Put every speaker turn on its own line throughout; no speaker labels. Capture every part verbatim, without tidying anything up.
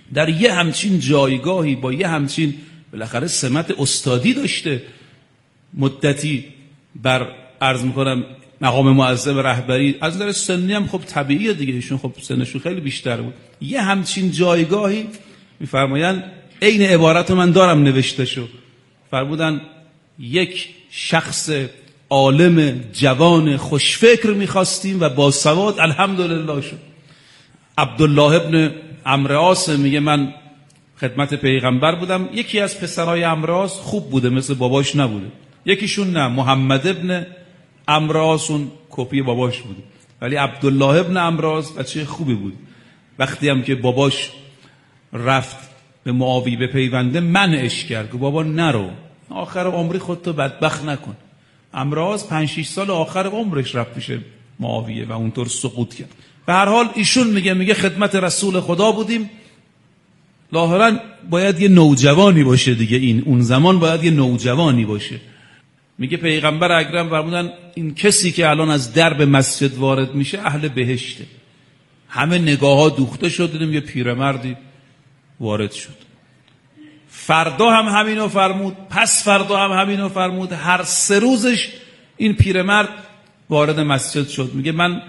در یه همچین جایگاهی با یه همچین بالاخره سمت استادی داشته، مدتی بر عرض میکنم مقام معظم رهبری، از نظر سنی هم خب طبیعیه دیگه، ایشون خب سنشون خیلی بیشتر بود. یه همچین جایگاهی میفرمایند، عین عبارت من دارم نوشته شو، فرمودن یک شخص عالم جوان خوشفکر میخواستیم و با سواد الحمدلله شد. عبدالله ابن عمرو عاص میگه من خدمت پیغمبر بودم، یکی از پسرای عمرو عاص خوب بوده مثل باباش نبوده، یکیشون نه، محمد ابن عمرو عاص اون کپی باباش بوده، ولی عبدالله ابن عمرو عاص بچه خوبی بود. وقتی هم که باباش رفت به معاویه بپیونده منعش کرد که بابا نرو، آخر عمری خودتو بدبخت نکن. عمرو عاص پنج شش سال آخر عمرش رفت پیش معاویه و اونطور سقوط کرد. به هر حال ایشون میگه میگه خدمت رسول خدا بودیم، ظاهرا باید یه نوجوانی باشه دیگه، این اون زمان باید یه نوجوانی باشه. میگه پیغمبر اکرم فرمودن این کسی که الان از درب مسجد وارد میشه اهل بهشته. همه نگاه ها دوخته شد، دیدیم یه پیرمردی وارد شد. فردا هم همینو فرمود، پس فردا هم همینو فرمود، هر سه روزش این پیرمرد وارد مسجد شد. میگه من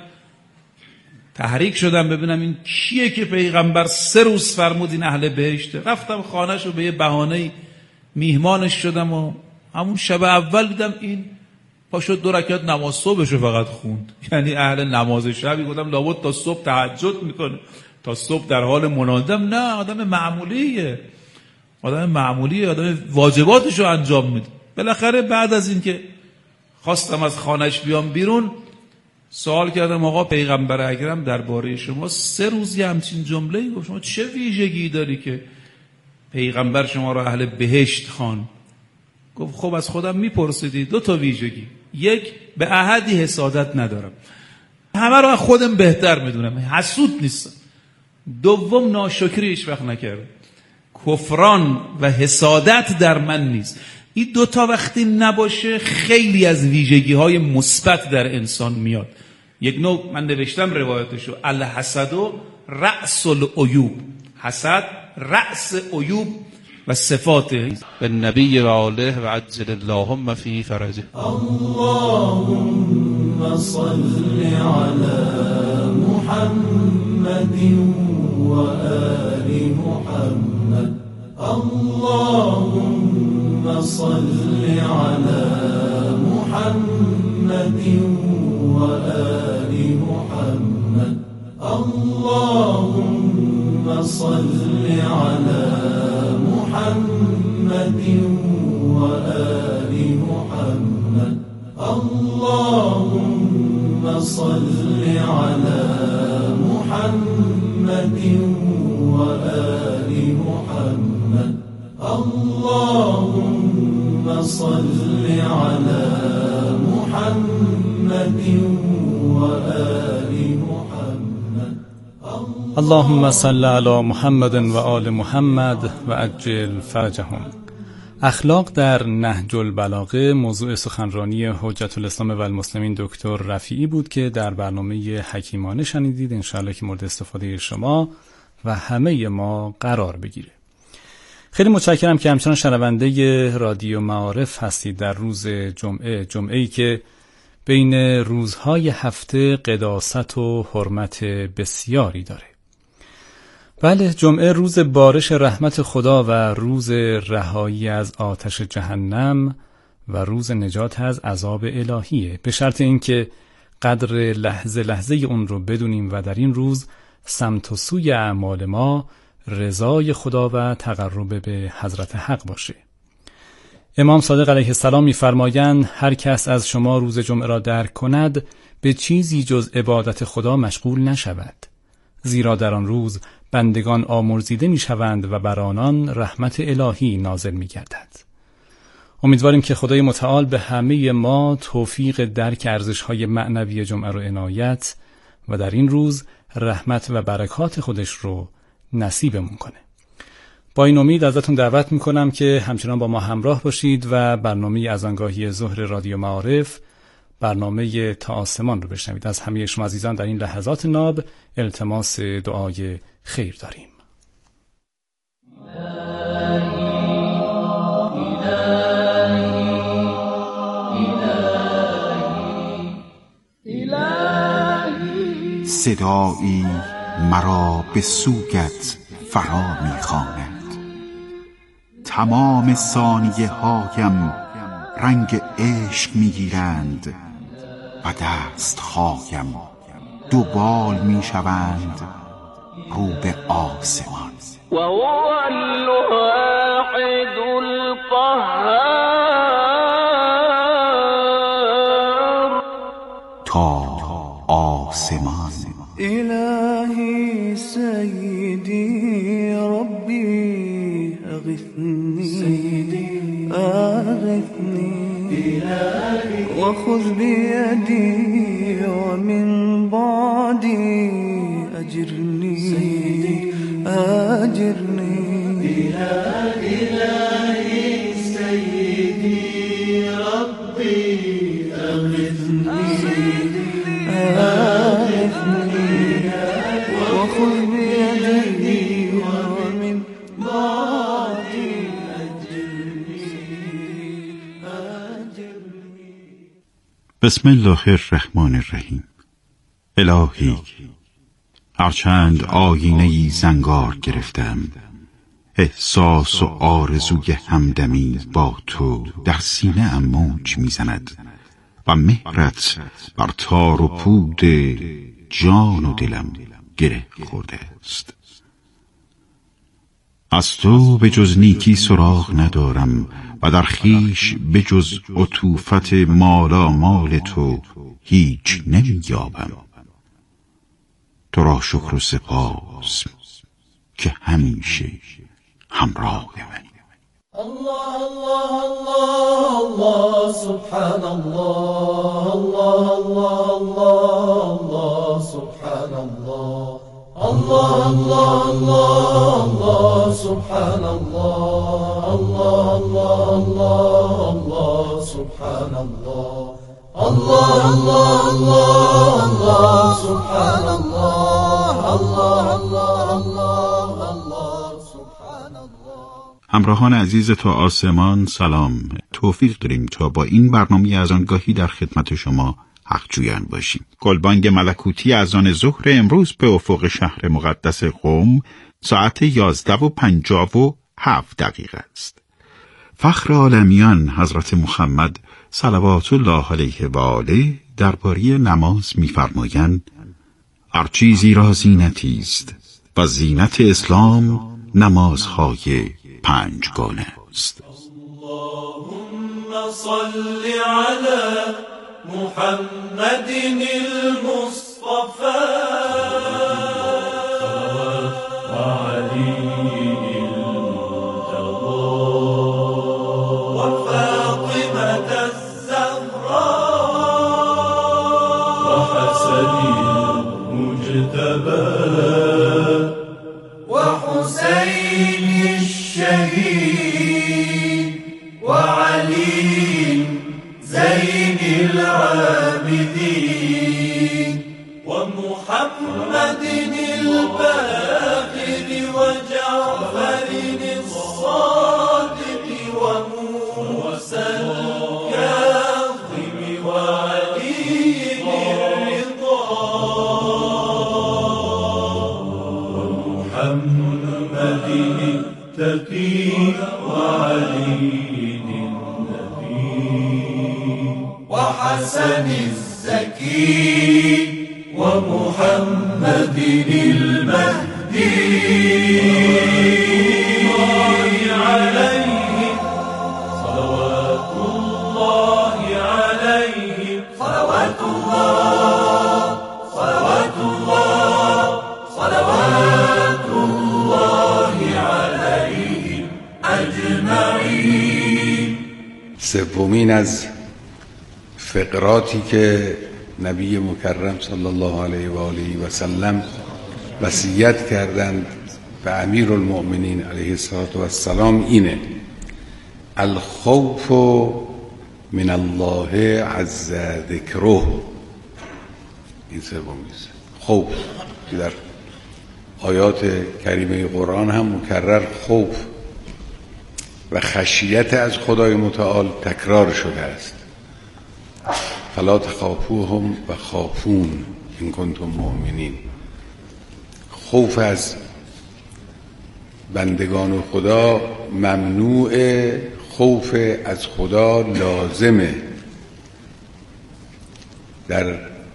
تحریک شدم ببینم این کیه که پیغمبر سه روز فرمود این اهل بهشته. رفتم خانه‌ش رو به یه بهانه‌ای میهمانش شدم و همون شب اول دیدم این پاشد دو رکعت نماز صبحش رو فقط خوند، یعنی اهل نماز شبی. گفتم لابد تا صبح تهجد میکنه، تا صبح در حال منادم. نه، آدم معمولیه، آدم معمولیه، آدم واجباتش رو انجام میده. بالاخره بعد از این که خواستم از خانه‌اش بیام بیرون، سوال کردم آقا پیغمبر اکرم درباره شما سه روز یه همچین جمله‌ای گفت، شما چه ویژگی داری که پیغمبر شما رو اهل بهشت خوان؟ گفت خب از خودم میپرسیدی، دو تا ویژگی، یک به احدی حسادت ندارم، همه رو از خودم بهتر میدونم، حسود نیستم. دوم ناشکری هیچ وقت نکردم، کفران و حسادت در من نیست. این دوتا وقتی نباشه خیلی از ویژگی های مثبت در انسان میاد. یک نوع من نوشتم روایتشو، الحسد رأس العیوب، حسد رأس عیوب و صفاته. به نبی و آله و عجل اللهم فی فرجه.
اللهم صل علی محمد و آل محمد. اللهم صل علی محمد و آل محمد. اللهم صل علی محمد و آل محمد. اللهم صل علی محمد و آل محمد. اللهم صل علی محمد و آل محمد.
اللهم صل علی محمد و آل محمد و عجل فرجهم. اخلاق در نهج البلاغه موضوع سخنرانی حجت الاسلام و المسلمین دکتر رفیعی بود که در برنامه حکیمانه شنیدید. انشاءالله که مورد استفاده شما و همه ما قرار بگیره. خیلی متشکرم که همچنان شنونده رادیو معارف هستید در روز جمعه، جمعه‌ای که بین روزهای هفته قداست و حرمت بسیاری داره. بله، جمعه روز بارش رحمت خدا و روز رهایی از آتش جهنم و روز نجات از عذاب الهیه، به شرط اینکه قدر لحظه لحظه اون رو بدونیم و در این روز سمت و سوی اعمال ما رضای خدا و تقرب به حضرت حق باشه. امام صادق علیه السلام می‌فرمایند هر کس از شما روز جمعه را درک کند به چیزی جز عبادت خدا مشغول نشود، زیرا در آن روز بندگان آمرزیده می‌شوند و بر آنان رحمت الهی نازل می‌گردد. امیدواریم که خدای متعال به همه ما توفیق درک ارزش‌های معنوی جمعه رو عنایت و در این روز رحمت و برکات خودش رو نصیبمون کنه. با این امید ازتون دعوت میکنم که همچنان با ما همراه باشید و برنامه اذانگاهی ظهر رادیو معارف، برنامه تا آسمان رو بشنوید. از همه شما عزیزان در این لحظات ناب التماس دعای خیر داریم.
صدایی مرا به سوگت فرا می‌خواند، تمام ثانیه هایم رنگ عشق می‌گیرند و دست‌هایم دوبال می‌شوند رو به آسمان.
و هو الواحد القهار،
تا آسمان.
إلهي سيدي ربي أغثني سيدي أغثني وخذ بيدي ومن بعدي أجرني سيدي أجرني.
إلهي سيدي ربي أغثني
وخذ بيدي ومن بعدي أجرني أجرني.
بسم الله الرحمن الرحیم. الهی، هرچند آیینه‌ای زنگار گرفتم، احساس و آرزوی همدمی با تو در سینه ام موج میزند و مهرت بر تار و پود جان و دلم گره خورده است. از تو به جز نیکی سراغ ندارم و در خیش به جز عطوفت مالا مال تو هیچ نمی یابم. تو را شکر و سپاس که همیشه همراه منی.
الله الله الله الله سبحان الله الله الله الله الله سبحان الله الله الله الله الله سبحان الله الله الله الله الله سبحان الله الله الله الله الله سبحان الله الله الله الله الله سبحان الله.
همراهان عزیز تا آسمان سلام. توفیق داریم تا با این برنامه از آنگاهی در خدمت شما حق جویان باشیم. گلبانگ ملکوتی از آن ظهر امروز به افق شهر مقدس قم ساعت یازده و پنجاه و هفت دقیقه است. فخر عالمیان حضرت محمد صلوات الله علیه و آله درباره نماز می‌فرمایند: هر چیزی را زینتی است و زینت اسلام نمازهای پنجگانه است.
اللهم صل على محمد المصطفى وعلي المرتضى وفاطمة الزهراء وحسن المجتبى وحسين الشهيد وعلي زين العابدين ومحمد الباقر وجعفر الصادق وموسى الكاظم وعلي الرضا ومحمد التقي وعلي وحسن الزكي ومحمد المهدي عليه صلوات الله عليه صلوات الله صلوات الله صلوات الله عليهم أجمعين.
سومین از فقراتی که نبی مکرم صلی الله علیه و آله و سلم وصیت کردند به امیر المؤمنین علیه السلام اینه: الخوف من الله عز ذکره. این سومیست، خوف، که در آیات کریمه قرآن هم مکرر خوف و خشیت از خدای متعال تکرار شده است. فلا تخافوهم و خافون ان کنتم مؤمنین. خوف از بندگان خدا ممنوع، خوف از خدا لازمه. در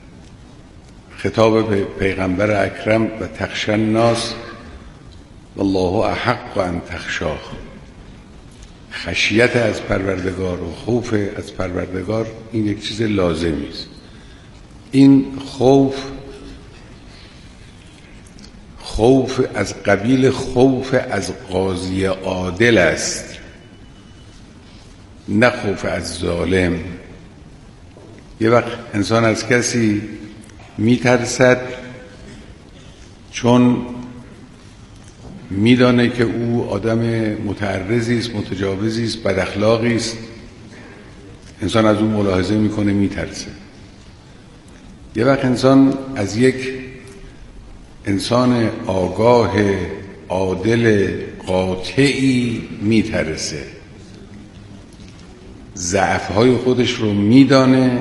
خطاب پیغمبر اکرم و تخشى الناس والله احق ان تخشاه، خشیت از پروردگار و خوف از پروردگار این یک چیز لازمی است. این خوف خوف از قبیل خوف از قاضی عادل است، نه خوف از ظالم. یه وقت انسان از کسی میترسد چون میدانه که او آدم متعرضی است، متجاوزی است، بد اخلاقی است. انسان از اون ملاحظه میکنه، میترسه. یه وقت انسان از یک انسان آگاه، عادل، قاطعی میترسه. ضعف‌های خودش رو میدانه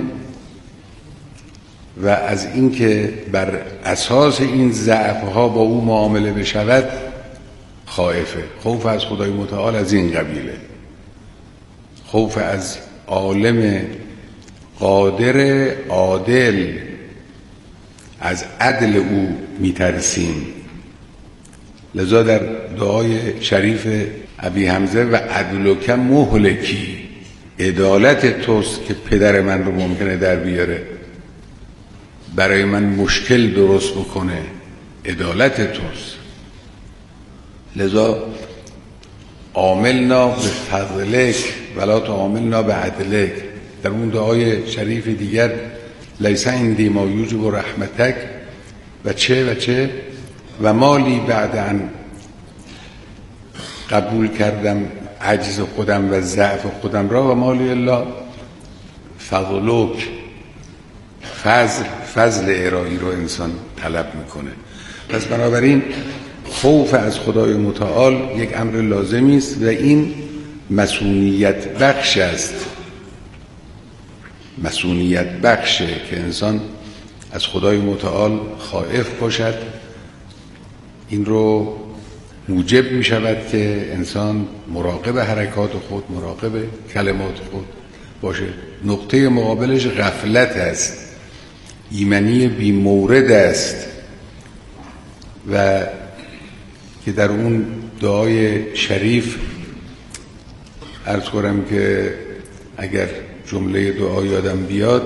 و از اینکه بر اساس این ضعف‌ها با او معامله بشود خائفه. خوف از خدای متعال از این قبیله. خوف از عالم قادر عادل، از عدل او میترسیم. لذا در دعای شریف ابی حمزه و عدلک مهلکی، عدالت توست که پدر من رو ممکنه در بیاره، برای من مشکل درست بکنه، عدالت توست. لذا عاملنا به فضلک ولا تعاملنا به عدلک. در اون دعای شریف دیگر لیس عندی ما یوجب رحمتک و چه و چه و مالی بعد ان قبول کردم عجز خودم و ضعف خودم را و مالی الله فضلک. فضل فضل الهی رو انسان طلب میکنه. پس بنابراین خوف از خدای متعال یک امر لازمی است و این مسئولیت بخش است. مسئولیت بخشه که انسان از خدای متعال خائف باشد. این رو موجب می شود که انسان مراقب حرکات خود، مراقب کلمات خود باشه. نقطه مقابلش غفلت است، ایمنی بی مورد است و که در اون دعای شریف عرض کنم که اگر جمله دعا یادم بیاد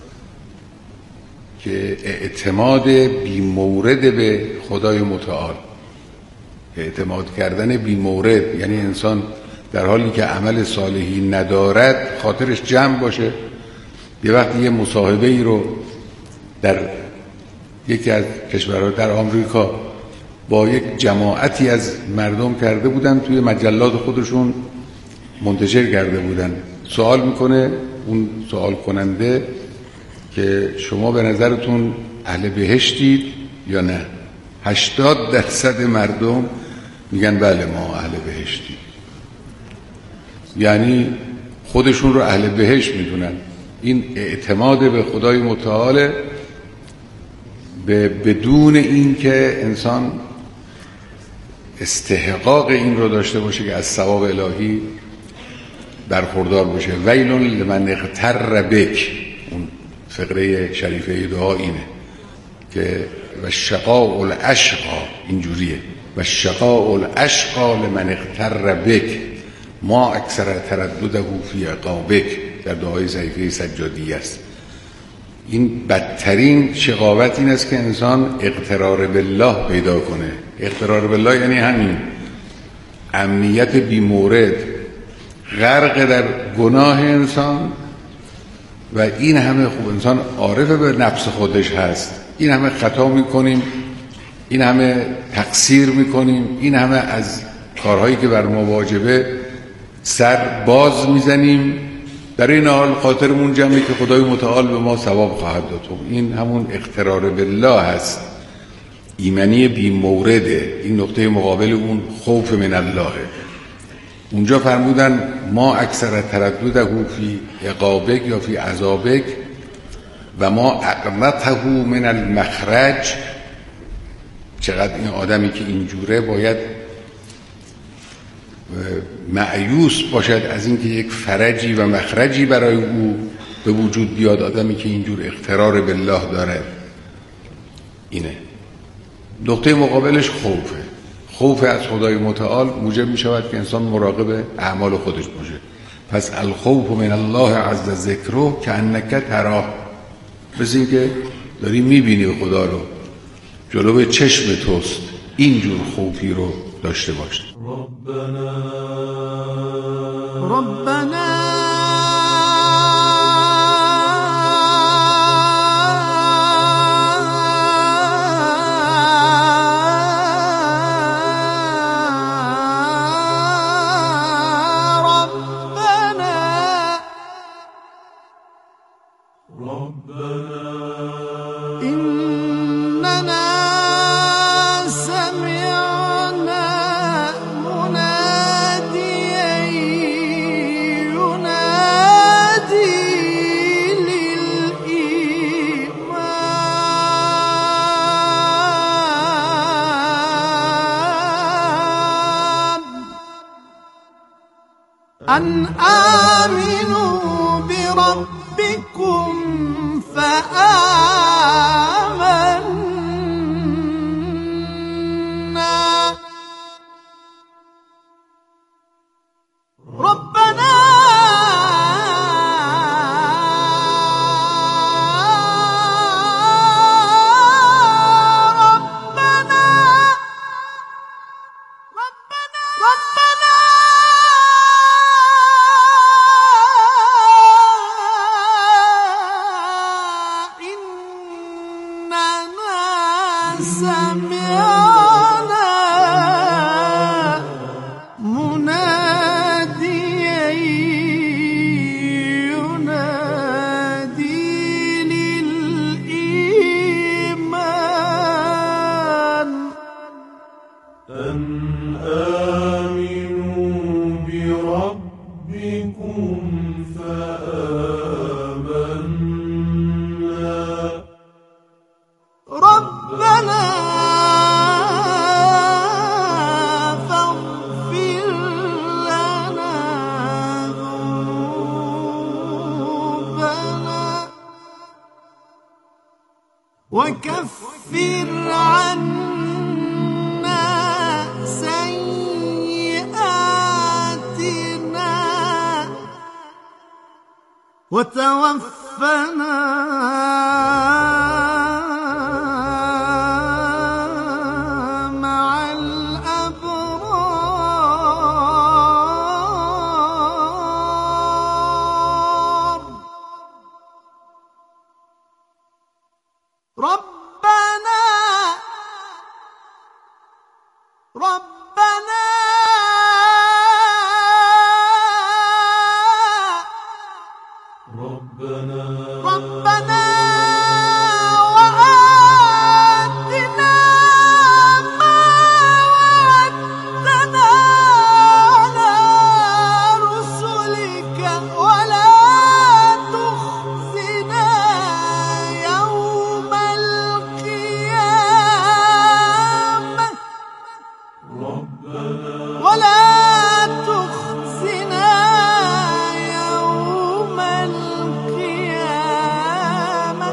که اعتماد بی مورد به خدای متعال، اعتماد کردن بی مورد یعنی انسان در حالی که عمل صالحی ندارد خاطرش جمع باشه. یه وقت یه مصاحبه ای رو در یکی از کشورها در آمریکا با یک جماعتی از مردم کرده بودن، توی مجلات خودشون منتشر کرده بودن. سوال میکنه اون سوال کننده که شما به نظرتون اهل بهشتید یا نه؟ هشتاد درصد مردم میگن بله ما اهل بهشتیم. یعنی خودشون رو اهل بهشت میدونن. این اعتماد به خدای متعال به بدون این که انسان استحقاق این رو داشته باشه که از ثواب الهی برخوردار بشه. ویل لمن اغتر بک، اون فقره شریفه دعا اینه که و شقاء الاشقا، اینجوریه و شقاء الاشقا لمن اغتر بک ما اکثر تردده فی عقابک، در دعای ضعیفه سجادی است. این بدترین شقاوت این است که انسان اقترار بالله پیدا کنه. اقترار بالله یعنی همین امنیت بی مورد، غرق در گناه انسان و این همه خوب انسان عارف به نفس خودش هست، این همه خطا میکنیم، این همه تقصیر میکنیم، این همه از کارهایی که بر ما واجبه سر باز میزنیم، در این حال خاطرمون جمعه که خدای متعال به ما ثواب خواهد داد. این همون اقترار بالله هست، ایمنی بی مورده. این نقطه مقابل اون خوف من الله. اونجا فرمودن ما اکثر تردده فی عقابک یا فی عذابک و ما اقنته من المخرج. چقدر این آدمی که اینجوره باید مایوس باشد از اینکه یک فرجی و مخرجی برای او به وجود بیاد. آدمی که اینجور اقترار بالله داره اینه. نقطه مقابلش خوفه. خوف از خدای متعال موجب می شود که انسان مراقب اعمال خودش باشه. پس الخوف من الله عز ذکره که انک تراه، مثل این که داری می بینی خدا رو، جلوی چشم توست. اینجور خوفی رو داشته باش.
ربنا
ربنا أن آمنوا بربكم فآمنا. ربنا سمعنا مناديا ينادي للإيمان
أن آمنوا بربكم فآمنا.
ربنا فاغفر لنا ذنوبنا وكفر عنا سيئاتنا وتوفنا مع الأبرار. ربنا ربنا
ربنا
ربنا وآتنا ما وعدتنا على رسلك ولا تخزنا يوم القيامة.
ربنا
ولا تخزنا يوم القيامة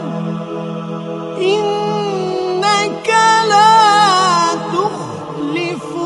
إنك لا تخلف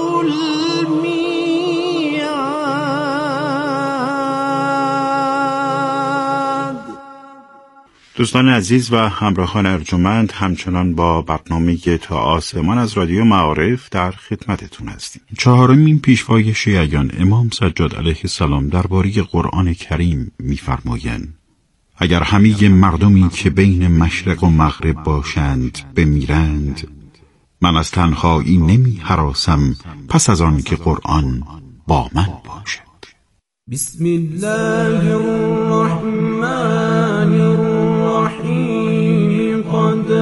الميعاد.
دوستان عزیز و همراهان ارجمند، همچنان با برنامه تا آسمان از رادیو معارف در خدمتتون هستیم. چهارمین پیشوای شیعیان امام سجاد علیه السلام درباره قرآن کریم می‌فرمایند: اگر همه مردمی که بین مشرق و مغرب باشند بمیرند، من از تنهایی نمی هراسم پس از آن که قرآن با من باشد.
بسم الله الرحمن الرحیم. قد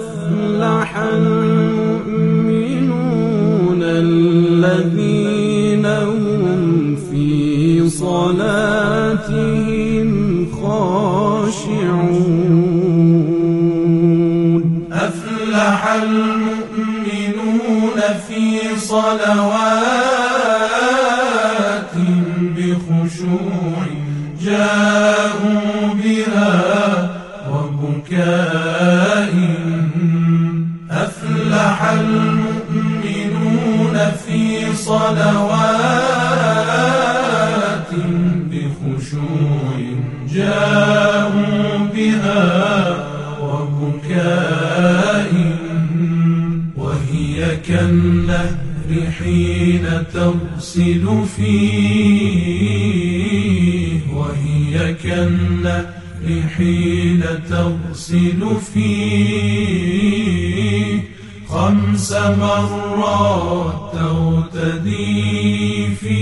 أفلح المؤمنون الذين الذين هم في صلاتهم خاشعون
أفلح المؤمنون في صلوات بخشوع جاءوا بها وبكاء أفلح المؤمنون في صلوات بخشوع جاءوا بها وبكاء وهي كالنهر حين تغسل فيه وهي كالنهر حين تغسل فيه خمس مرات تغتدي في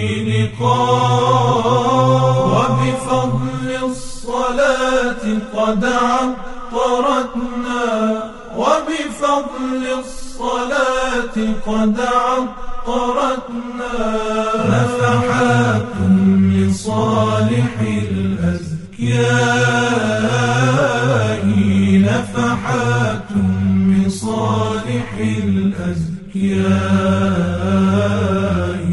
لقاء وبفضل الصلاة قد عطرتنا وبفضل الصلاة قد عطرتنا نفحات لصالح الأزكياء نفحات لصالح الأزكياء.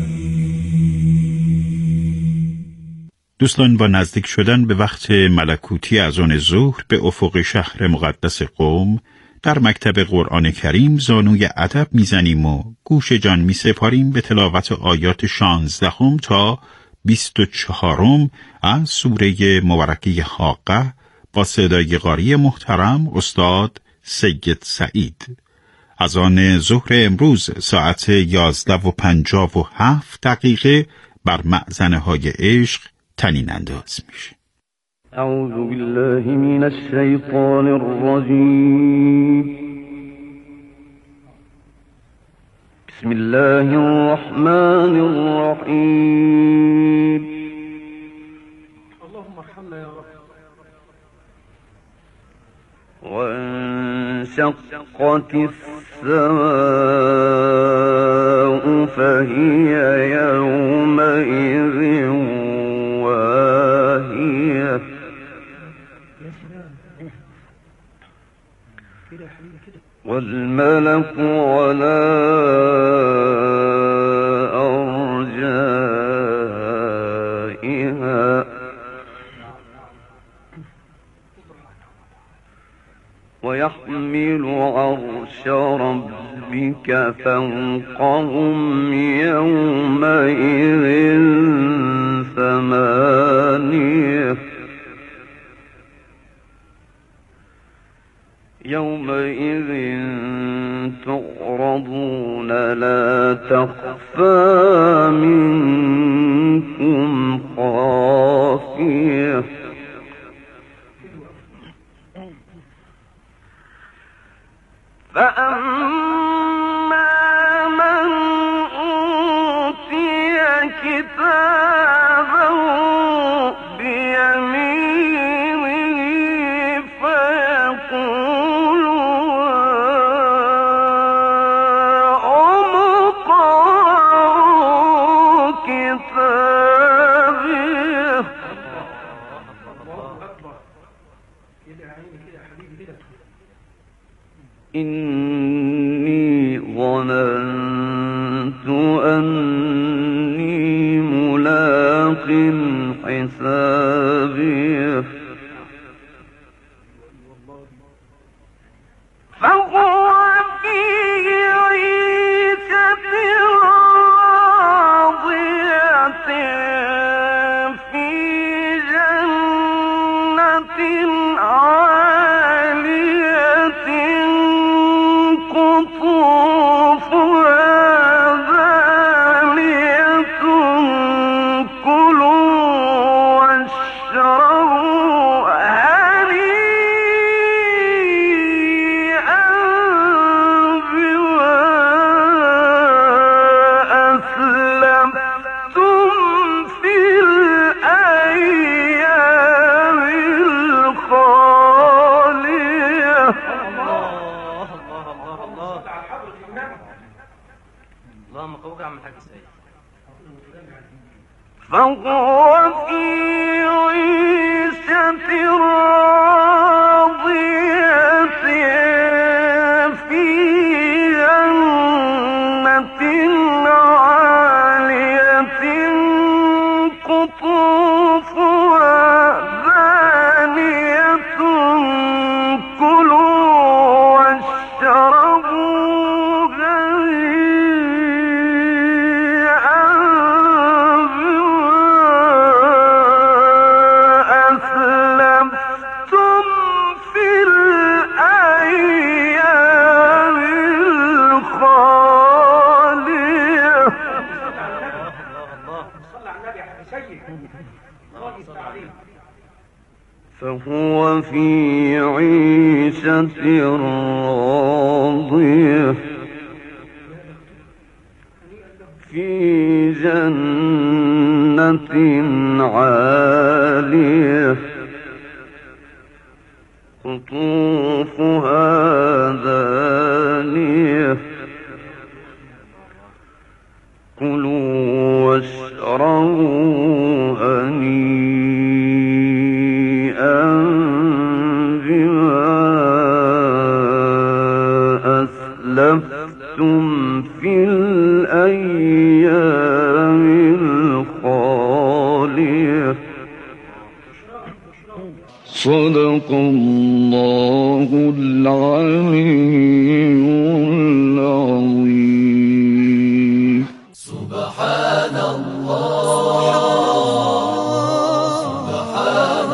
دوستان، با نزدیک شدن به وقت ملکوتی اذان ظهر به افق شهر مقدس قم در مکتب قرآن کریم زانوی ادب میزنیم و گوش جان میسپاریم به تلاوت آیات شانزدهم تا بیست و چهارم از سوره مبارکه حاقه با صدای قاری محترم استاد سید سعید. اذان ظهر امروز ساعت یازده و پنجاه و هفت دقیقه بر مأذنه های عشق تنین انداز میشه.
اعوذ بالله من الشیطان الرجیم. بسم الله الرحمن الرحیم.
اللهم ارحمنا يا رب.
وانشقت السماء فهي يومئذ واهية والملك على أرجائها ويحمل عرش ربك فوقهم يومئذ ثمانية يومئذ تعرضون لا تخفى منكم خافية فأما من أوتي كتابه بيمينه فيقول هاؤم اقرءوا كتابيه إني ظننت أني ملاق حسابيه فهو في عيشة راضية في جنة عالية قطوفها دانية كلوا واشربوا هنيئا بما أسلفتم في الأيام الخالية.
اللهم قوك عم الحاج سيد.
فهو في عيشة راضية في جنة عالية قطوفها دانية كلوا واشربوا هنيئا أسلفتم في الأيام الخالية. فهو في عيشة راضية في جنة عالية قطوفها دانية كلوا واشربوا هنيئا بما أسلفتم في الأيام الخالية. صدق الله العلي العظيم.
سبحان الله سبحان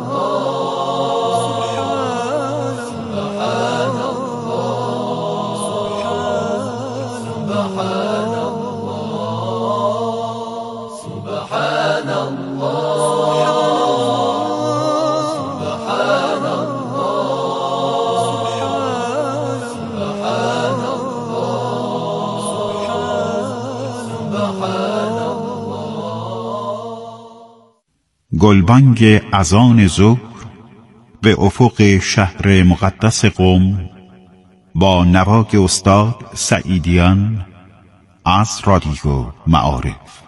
الله سبحان الله سبحان الله سبحان الله سبحان
گلبانگ اذان ظهر به افق شهر مقدس قم با نواگ استاد سعیدیان از رادیو معارف.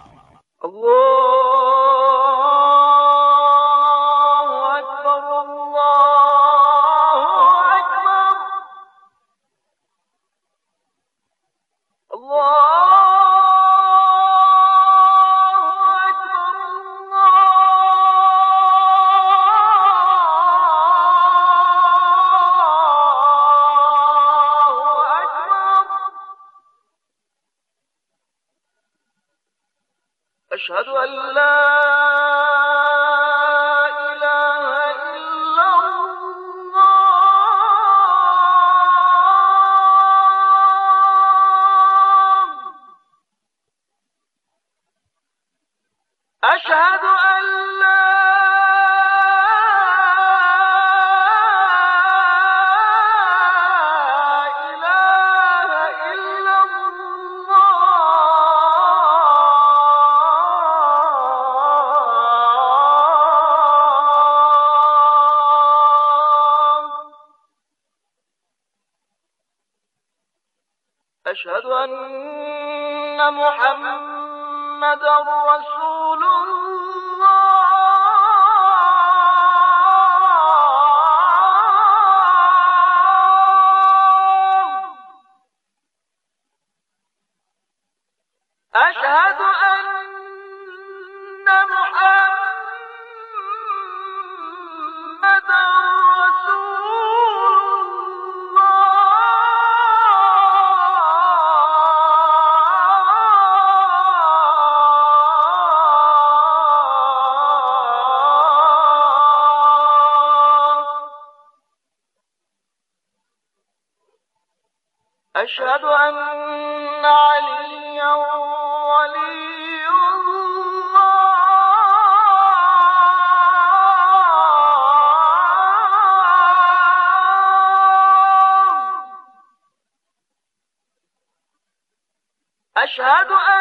أشهد أن لا إله إلا الله. أشهد أن لا أشهد أن محمدا رسول الله. أشهد أن محمدا أشهد أن عليا ولي الله. أشهد أن